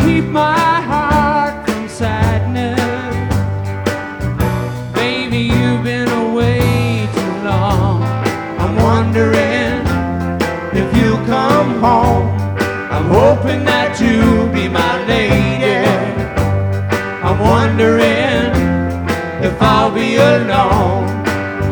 keep my heart from sadness. Baby, you've been away too long. I'm wondering if you'll come home. I'm hoping that you